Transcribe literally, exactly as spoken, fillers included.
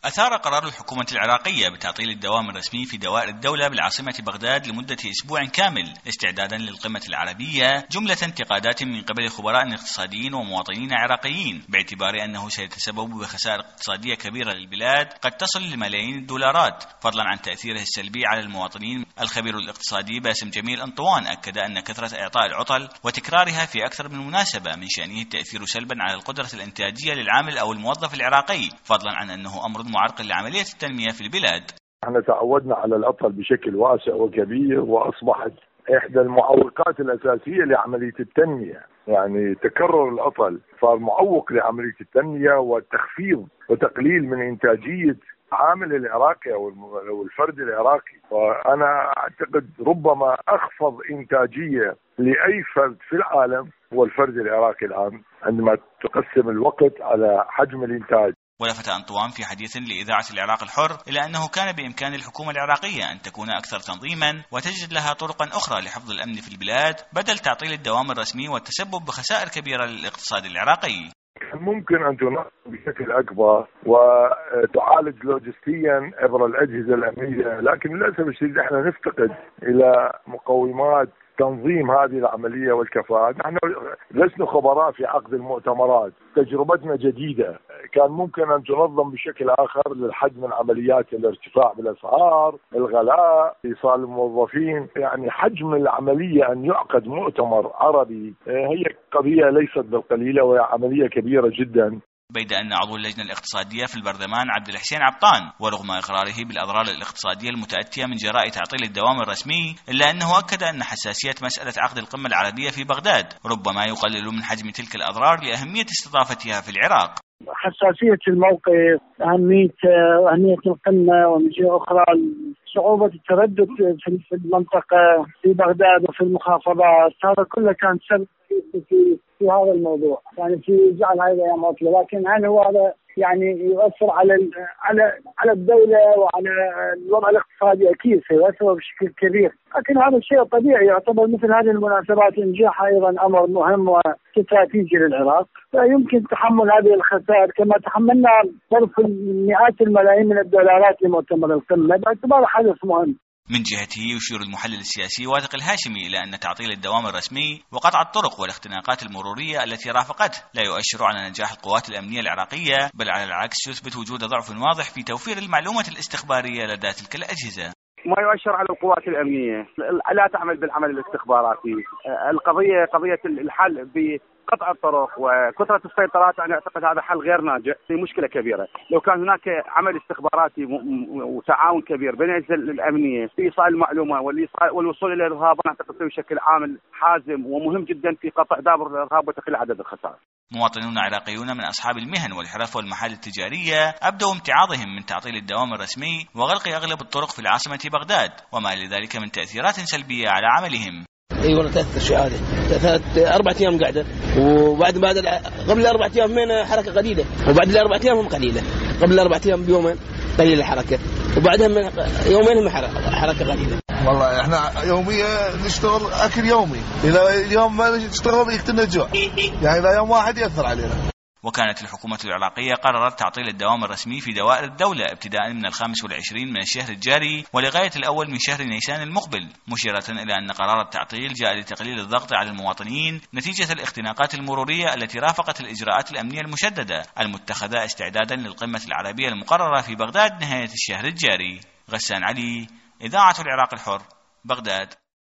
أثار قرار الحكومة العراقية بتعطيل الدوام الرسمي في دوائر الدولة بالعاصمة بغداد لمدة أسبوع كامل استعدادا للقمة العربية جملة انتقادات من قبل خبراء اقتصاديين ومواطنين عراقيين، باعتبار أنه سيتسبب بخسائر اقتصادية كبيرة للبلاد قد تصل لملايين الدولارات، فضلا عن تأثيره السلبي على المواطنين. الخبير الاقتصادي باسم جميل أنطوان أكد أن كثرة إعطاء العطل وتكرارها في أكثر من مناسبة من شأنه التأثير سلبا على القدرة الإنتاجية للعامل أو الموظف العراقي، فضلا عن أنه أمر معرقل لعملية التنمية في البلاد. احنا تعودنا على العطل بشكل واسع وكبير، وأصبحت إحدى المعوقات الأساسية لعملية التنمية، يعني تكرر العطل صار معوق لعملية التنمية والتخفيض وتقليل من إنتاجية عامل العراقي أو الفرد العراقي. وأنا أعتقد ربما أخفض إنتاجية لأي فرد في العالم هو الفرد العراقي الآن عندما تقسم الوقت على حجم الإنتاج. ولفت أنطوان في حديث لإذاعة العراق الحر إلى أنه كان بإمكان الحكومة العراقية أن تكون أكثر تنظيما وتجد لها طرقا أخرى لحفظ الأمن في البلاد بدل تعطيل الدوام الرسمي والتسبب بخسائر كبيرة للاقتصاد العراقي. ممكن أن تنظم بشكل أكبر وتعالج لوجستيا عبر الأجهزة الأمنية، لكن للأسف الشديد احنا نفتقد إلى مقومات تنظيم هذه العملية والكفاءة. نحن لسنا خبراء في عقد المؤتمرات، تجربتنا جديدة، كان ممكن أن تنظم بشكل آخر للحد من عمليات الارتفاع بالأسعار، الغلاء، إيصال الموظفين. يعني حجم العملية أن يعقد مؤتمر عربي هي قضية ليست بالقليلة وهي عملية كبيرة جدا. بيد أن عضو اللجنة الاقتصادية في البرلمان عبد الحسين عبطان، ورغم إقراره بالأضرار الاقتصادية المتأتية من جراء تعطيل الدوام الرسمي، إلا أنه أكد أن حساسية مسألة عقد القمة العربية في بغداد ربما يقلل من حجم تلك الأضرار لأهمية استضافتها في العراق. حساسية الموقف، أهمية أهمية القمة، ومن جهة أخرى صعوبة التردد في المنطقة في بغداد وفي المخافضات، هذا كله كان سبب في في هذا الموضوع، يعني في جعل هذا الأيام عطلة. لكن هل هو هذا يعني يؤثر على على على الدولة وعلى الوضع الاقتصادي؟ أكيد سيؤثر بشكل كبير، لكن هذا الشيء طبيعي. يعتبر مثل هذه المناسبات إنجاحها أيضا أمر مهم واستراتيجي للعراق، فيمكن تحمل هذه الخسائر كما تحملنا صرف مئات الملايين من الدولارات لمؤتمر القمة باعتباره حدث مهم. من جهته يشير المحلل السياسي واثق الهاشمي إلى أن تعطيل الدوام الرسمي وقطع الطرق والاختناقات المرورية التي رافقته لا يؤشر على نجاح القوات الأمنية العراقية، بل على العكس يثبت وجود ضعف واضح في توفير المعلومات الاستخبارية لدى تلك الأجهزة. ما يؤشر على القوات الأمنية لا تعمل بالعمل الاستخباراتي. القضية قضية الحل بقطع الطرق وكثرة السيطرات، أنا أعتقد هذا حل غير ناجع في مشكلة كبيرة. لو كان هناك عمل استخباراتي وتعاون كبير بين الأجهزة الأمنية في إيصال المعلومة والوصول إلى الإرهاب، أنا أعتقد بشكل عامل حازم ومهم جدا في قطع دابر الإرهاب وتقليل عدد الخسائر. مواطنون عراقيون من أصحاب المهن والحرف والمحال التجارية أبدوا امتعاضهم من تعطيل الدوام الرسمي وغلق أغلب الطرق في العاصمة بغداد، وما لذلك من تأثيرات سلبية على عملهم. اي والله تاثر شيء عادي. ثلاث اربع ايام قاعده، وبعد بعد قبل الاربع ايام من حركه قليله، وبعد الاربع ايام هم قليله. قبل الاربع ايام بيومين قليله الحركه، وبعدها من يومين هم حركه قليله. والله احنا يوميا نشتغل اكل يومي، الى اليوم ما نشتغل يقتلنا الجوع، يعني الى يوم واحد ياثر علينا. وكانت الحكومة العراقية قررت تعطيل الدوام الرسمي في دوائر الدولة ابتداء من الخامس والعشرين من الشهر الجاري ولغاية الأول من شهر نيسان المقبل، مشيرة إلى أن قرار التعطيل جاء لتقليل الضغط على المواطنين نتيجة الاختناقات المرورية التي رافقت الإجراءات الأمنية المشددة المتخذة استعدادا للقمة العربية المقررة في بغداد نهاية الشهر الجاري. غسان علي، إذاعة العراق الحر، بغداد.